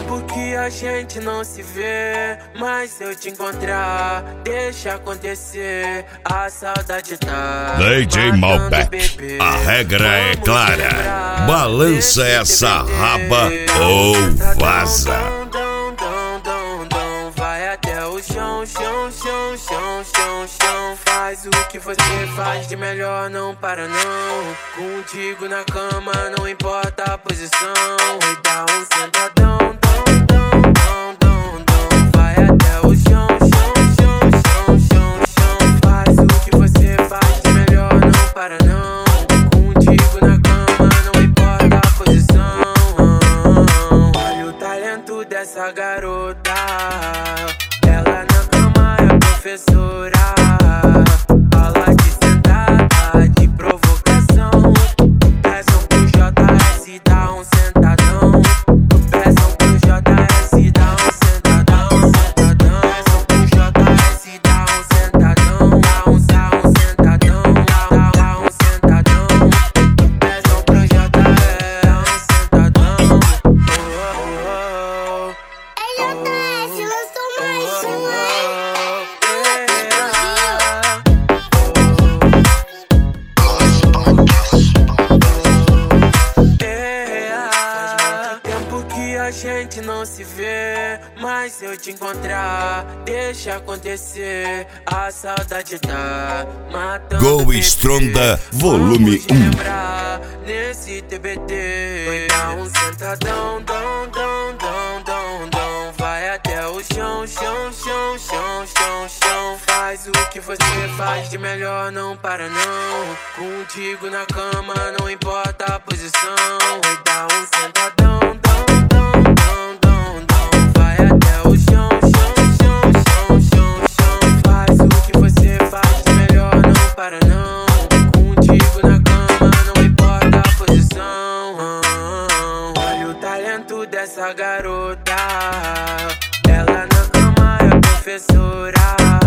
Tempo que a gente não se vê, mas se eu te encontrar, deixa acontecer. A saudade tá DJ Malbec, a regra é clara. Balança essa raba ou vaza. Vai até o chão, chão, chão, chão, chão, chão. Faz o que você faz de melhor, não para não. Contigo na cama, não importa a posição. E dá um sentadão. Vai até o chão, chão, chão, chão, chão, chão. Faz o que você faz de melhor, não para não. Contigo na cama, não importa a posição. Olha o talento dessa garota. Ela na cama é professora. Fala de sentada, de provocação. Peçam pro JS, dá um sentadão. Peçam pro JS, dá um sentadão, sentadão. Peçam pro JS, dá um sentadão. Dá um sentadão, dá um sentadão. Peçam pro JS, dá um sentadão. LJS lançou mais uma. A gente não se vê, mas se eu te encontrar, deixa acontecer. A saudade tá matando. Go Stronda, volume 1. Nesse TBT, dá um sentadão, dão, dão, dão, dão, dão. Vai até o chão, chão, chão, chão, chão, chão. Faz o que você faz de melhor, não para não. Contigo na cama, não importa a posição. E dá um sentadão. Para não, contigo na cama, não importa a posição. Olha o talento dessa garota. Ela na cama é professora.